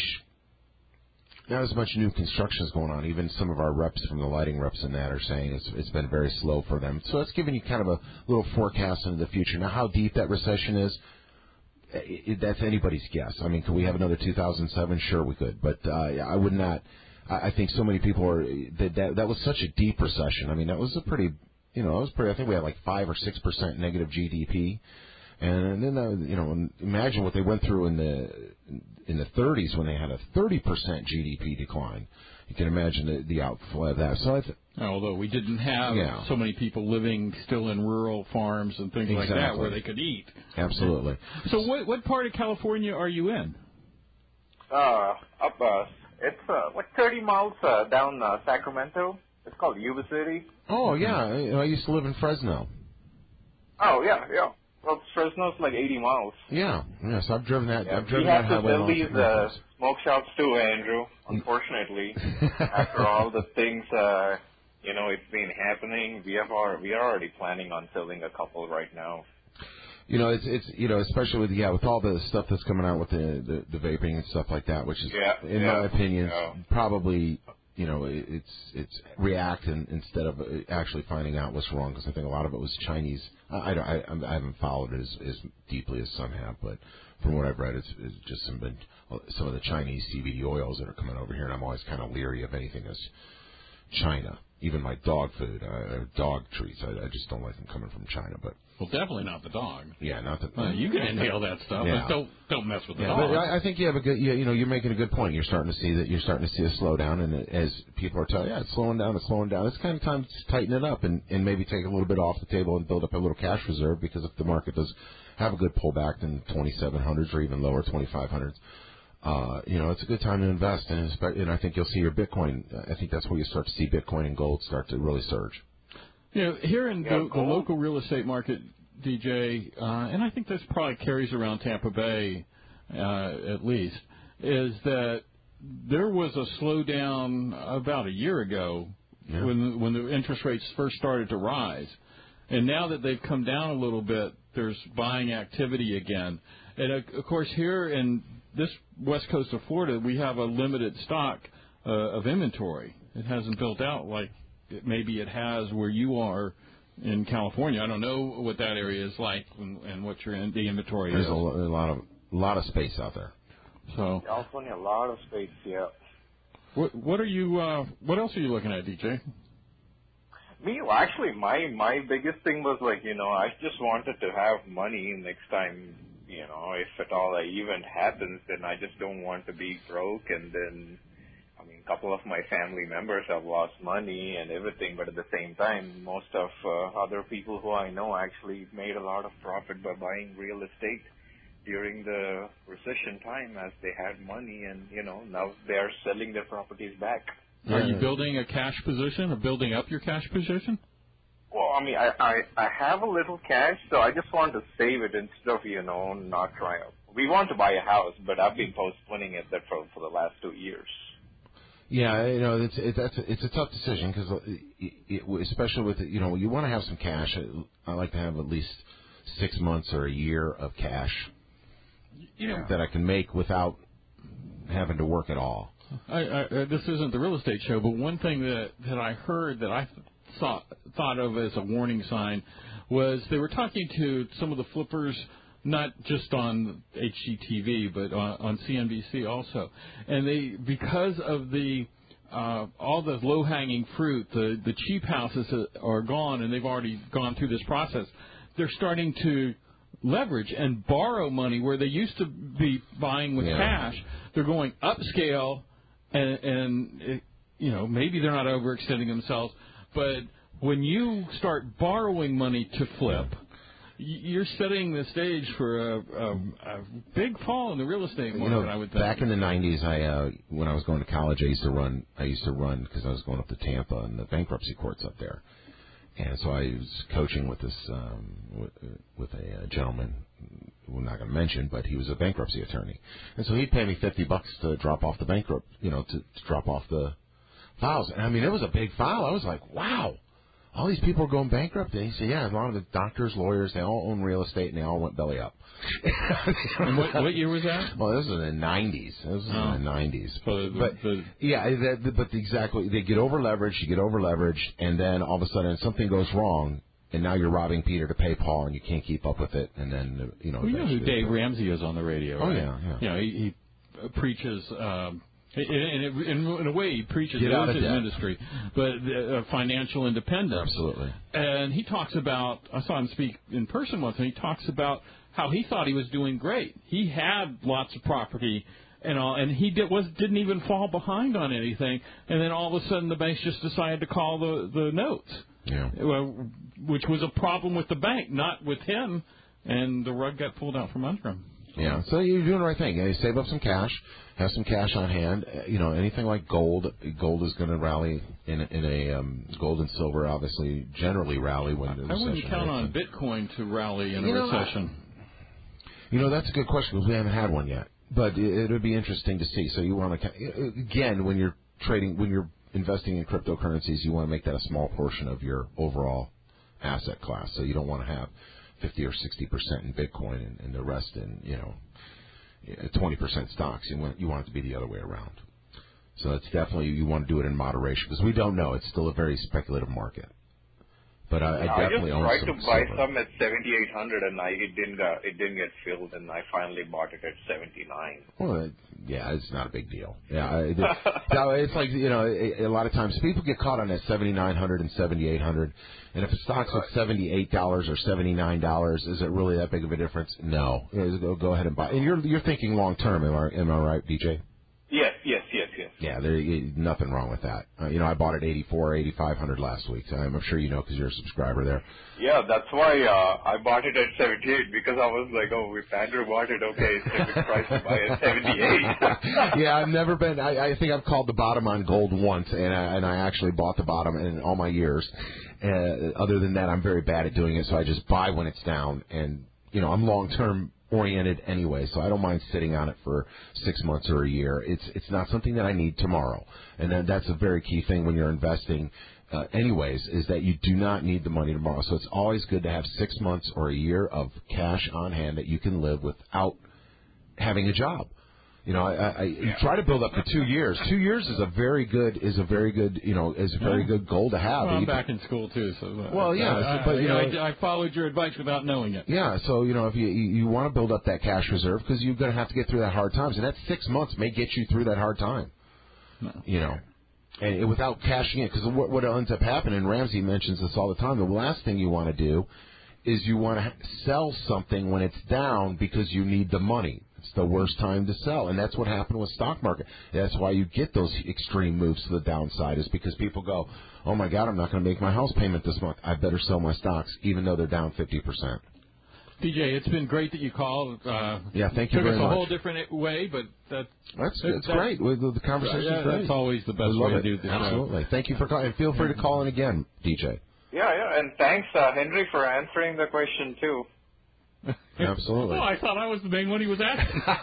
Speaker 4: new construction is going on. Even some of our reps from the lighting reps and that are saying it's been very slow for them. So it's giving you kind of a little forecast into the future. Now, how deep that recession is, that's anybody's guess. I mean, could we have another 2007? Sure, we could. But I would not. I think so many people that was such a deep recession. I mean, that was a pretty, I think we had like 5 or 6% negative GDP. And then, imagine what they went through in the 30s when they had a 30% GDP decline. You can imagine the outflow of that. So
Speaker 2: although we didn't have so many people living still in rural farms and things like that where they could eat.
Speaker 4: Absolutely.
Speaker 2: So what part of California are you in?
Speaker 11: It's like 30 miles down Sacramento. It's called Yuba City.
Speaker 4: Oh, yeah. I used to live in Fresno.
Speaker 11: Oh, yeah. Well, Fresno's like 80 miles.
Speaker 4: Yeah. So I've driven that.
Speaker 11: Yeah,
Speaker 4: I've driven that highway.
Speaker 11: We have to build these smoke shops too, Andrew. Unfortunately, after all the things, it's been happening, we are already planning on selling a couple right now.
Speaker 4: It's especially with all the stuff that's coming out with the vaping and stuff like that, which is, in my opinion, probably. It's react instead of actually finding out what's wrong, because I think a lot of it was Chinese. I haven't followed it as deeply as some have, but from what I've read, it's just some of the Chinese CBD oils that are coming over here, and I'm always kind of leery of anything that's China. Even my dog food, dog treats, I just don't like them coming from China. But
Speaker 2: definitely not the dog.
Speaker 4: Yeah, not the.
Speaker 2: You can inhale that stuff, but don't mess with the dog.
Speaker 4: But I think you have a good. You're making a good point. You're starting to see a slowdown, and as people are telling, it's slowing down. It's kind of time to tighten it up and maybe take a little bit off the table and build up a little cash reserve, because if the market does have a good pullback in 2700s or even lower 2500s. It's a good time to invest, and I think you'll see your Bitcoin. I think that's where you start to see Bitcoin and gold start to really surge.
Speaker 2: Here in the local real estate market, DJ, and I think this probably carries around Tampa Bay at least, is that there was a slowdown about a year ago when the interest rates first started to rise. And now that they've come down a little bit, there's buying activity again. And, of course, here in this west coast of Florida, we have a limited stock of inventory. It hasn't built out like maybe it has where you are in California. I don't know what that area is like and what the inventory
Speaker 4: is.
Speaker 2: There's
Speaker 4: a lot of space out there.
Speaker 2: So
Speaker 11: California, a lot of space, yeah.
Speaker 2: What are you? What else are you looking at, DJ?
Speaker 11: Me, well, actually, my biggest thing was I just wanted to have money next time. If at all an event happens, then I just don't want to be broke. And then, a couple of my family members have lost money and everything, but at the same time, most of other people who I know actually made a lot of profit by buying real estate during the recession time, as they had money, and now they are selling their properties back.
Speaker 2: Are you building a cash position or building up your cash position?
Speaker 11: Well, I have a little cash, so I just want to save it instead of, not trying. We want to buy a house, but I've been postponing it for the last 2 years.
Speaker 4: Yeah, it's a tough decision, because especially with you want to have some cash. I like to have at least 6 months or a year of cash, that I can make without having to work at all.
Speaker 2: This isn't the real estate show, but one thing that I heard that I thought of as a warning sign was they were talking to some of the flippers, not just on HGTV, but on CNBC also. And they, because of the all the low-hanging fruit, the cheap houses are gone, and they've already gone through this process, they're starting to leverage and borrow money where they used to be buying with cash. They're going upscale, and maybe they're not overextending themselves, but when you start borrowing money to flip, you're setting the stage for a big fall in the real estate market, I would think.
Speaker 4: Back in the 90s, when I was going to college, I used to run because I was going up to Tampa and the bankruptcy courts up there. And so I was coaching with this with a gentleman we're not going to mention, but he was a bankruptcy attorney. And so he'd pay me $50 to drop off the to drop off the files. And I mean, it was a big file. I was like, wow, all these people are going bankrupt. And he said, yeah, a lot of the doctors, lawyers, they all own real estate, and they all went belly up.
Speaker 2: And what year was that?
Speaker 4: Well, this was in the 90s. Exactly. They get over-leveraged, you get over-leveraged, and then all of a sudden something goes wrong, and now you're robbing Peter to pay Paul, and you can't keep up with it, and then,
Speaker 2: you know who Dave Ramsey is on the radio, right?
Speaker 4: Oh, yeah.
Speaker 2: He preaches... In a way, he preaches
Speaker 4: Get out of
Speaker 2: his
Speaker 4: debt.
Speaker 2: industry, but financial independence.
Speaker 4: Absolutely.
Speaker 2: And he talks about, I saw him speak in person once, and he talks about how he thought he was doing great. He had lots of property and all, and he didn't even fall behind on anything. And then all of a sudden, the banks just decided to call the notes, which was a problem with the bank, not with him. And the rug got pulled out from under him.
Speaker 4: Yeah, so you're doing the right thing. You save up some cash, have some cash on hand. Anything like gold is going to rally in a gold and silver obviously generally rally when the recession.
Speaker 2: I wouldn't count on Bitcoin to rally in a recession.
Speaker 4: That's a good question because we haven't had one yet. But it would be interesting to see. So you want to again when you're investing in cryptocurrencies, you want to make that a small portion of your overall asset class. So you don't want to have 50 or 60% in Bitcoin and the rest in 20% stocks. You want it to be the other way around. So it's definitely you want to do it in moderation because we don't know. It's still a very speculative market. But I definitely own some.
Speaker 11: I just tried to buy some at 7,800 and it didn't get filled, and I finally bought it at 79.
Speaker 4: Well, it's not a big deal. It's like a lot of times people get caught on that 7,900 and 7,800, and if a stock's at $78 or $79, is it really that big of a difference? No. Go ahead and buy. And you're thinking long term, am I right, BJ?
Speaker 11: Yes.
Speaker 4: Yeah, there's nothing wrong with that. I bought it 8,500 last week. So I'm sure you know because you're a subscriber there.
Speaker 11: Yeah, that's why I bought it at 78 because I was like, if Andrew bought it, okay, it's a good price to buy at 78.
Speaker 4: Yeah, I've never been. I think I've called the bottom on gold once, and I actually bought the bottom in all my years. Other than that, I'm very bad at doing it, so I just buy when it's down, and I'm long term oriented anyway, so I don't mind sitting on it for 6 months or a year. It's not something that I need tomorrow, and then that's a very key thing when you're investing. Anyways, is that you do not need the money tomorrow. So it's always good to have 6 months or a year of cash on hand that you can live without having a job. I try to build up to 2 years. 2 years is a very good goal to have.
Speaker 2: Well, I'm back in school too, so. I followed your advice without knowing it.
Speaker 4: Yeah, so if you want to build up that cash reserve because you're going to have to get through that hard times, and that 6 months may get you through that hard time. No. And without cashing in, because what ends up happening, and Ramsey mentions this all the time. The last thing you want to do is you want to sell something when it's down because you need the money. It's the worst time to sell, and that's what happened with stock market. That's why you get those extreme moves to the downside is because people go, oh, my God, I'm not going to make my house payment this month. I better sell my stocks, even though they're down 50%.
Speaker 2: DJ, it's been great that you called.
Speaker 4: Thank you very much.
Speaker 2: Took us a whole different way, but
Speaker 4: that's great. The conversation's great.
Speaker 2: That's always the best way to do this.
Speaker 4: Absolutely. Thank you for calling. And feel free to call in again, DJ.
Speaker 11: Yeah, and thanks, Henry, for answering the question, too.
Speaker 4: Absolutely.
Speaker 2: Oh, I thought I was the main one he was asking.
Speaker 12: No,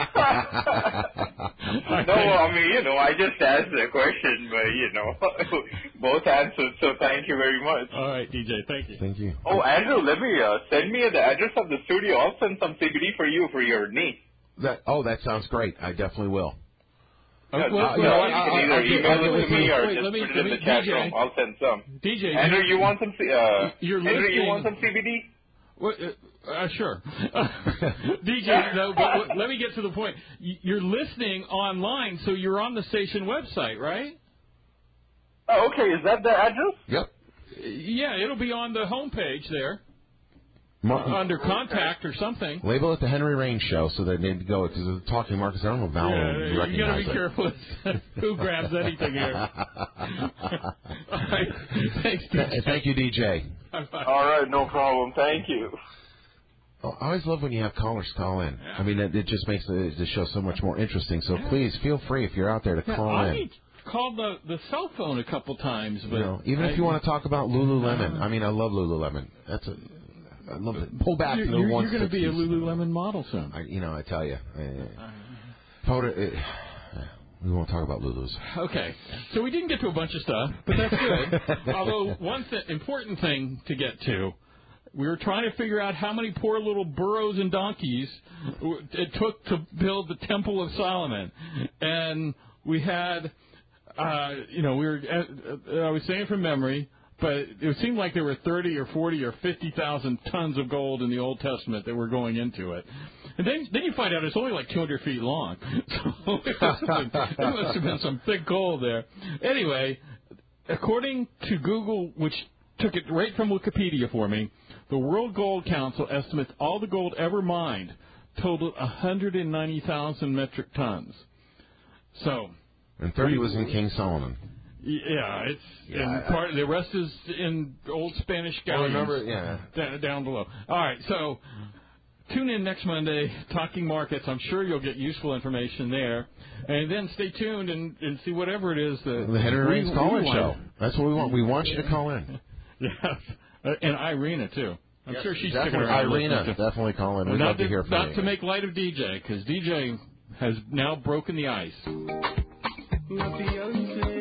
Speaker 12: I mean, I just asked the question, but, both answered, so thank you very much.
Speaker 2: All right, DJ, thank you.
Speaker 4: Thank you.
Speaker 12: Oh, Andrew, let me send me the address of the studio. I'll send some CBD for you for your knee.
Speaker 4: That sounds great. I definitely will.
Speaker 12: You can either email it to me or just put it in the chat room. I'll send some.
Speaker 2: DJ,
Speaker 12: Andrew, you want some? Andrew, you want some CBD?
Speaker 2: What, sure. DJ, no, but let me get to the point. You're listening online, so you're on the station website, right?
Speaker 12: Oh, okay. Is that the address?
Speaker 4: Yep.
Speaker 2: Yeah, it'll be on the homepage there. Under contact or something.
Speaker 4: Label it the Henry Rain Show so they need to go, because it's talking Marcus. I don't know if Val will recognize it.
Speaker 2: You got to be careful who grabs anything here. All right. Thanks, DJ.
Speaker 4: Thank you, DJ.
Speaker 12: All right, no problem. Thank you.
Speaker 4: Oh, I always love when you have callers call in. Yeah. I mean, it just makes the show so much more interesting. So please feel free if you're out there to call in.
Speaker 2: I called the cell phone a couple times, but
Speaker 4: even if you want to talk about Lululemon. I mean, I love Lululemon. I love it. Pull back to the 160s.
Speaker 2: You're going to be a Lululemon model soon.
Speaker 4: I tell you. We won't talk about Lulus.
Speaker 2: Okay. So we didn't get to a bunch of stuff, but that's good. Although one important thing to get to, we were trying to figure out how many poor little burros and donkeys it took to build the Temple of Solomon. And we had, I was saying from memory, but it seemed like there were 30 or 40 or 50,000 tons of gold in the Old Testament that were going into it. And then you find out it's only like 200 feet long. So it must have been some thick gold there. Anyway, according to Google, which took it right from Wikipedia for me, the World Gold Council estimates all the gold ever mined totaled 190,000 metric tons. So,
Speaker 4: and 30 was in King Solomon.
Speaker 2: Yeah, and the rest is in old Spanish galleons down below. All right, so tune in next Monday, Talking Markets. I'm sure you'll get useful information there. And then stay tuned and see whatever it is.
Speaker 4: The Henry Rain's call-in show. That's what we want. We want you to call in.
Speaker 2: Yes, and Irina, too. I'm sure she's sticking around.
Speaker 4: Irina, definitely call in. We'd love to hear from you.
Speaker 2: Not to make light of DJ, because DJ has now broken the ice.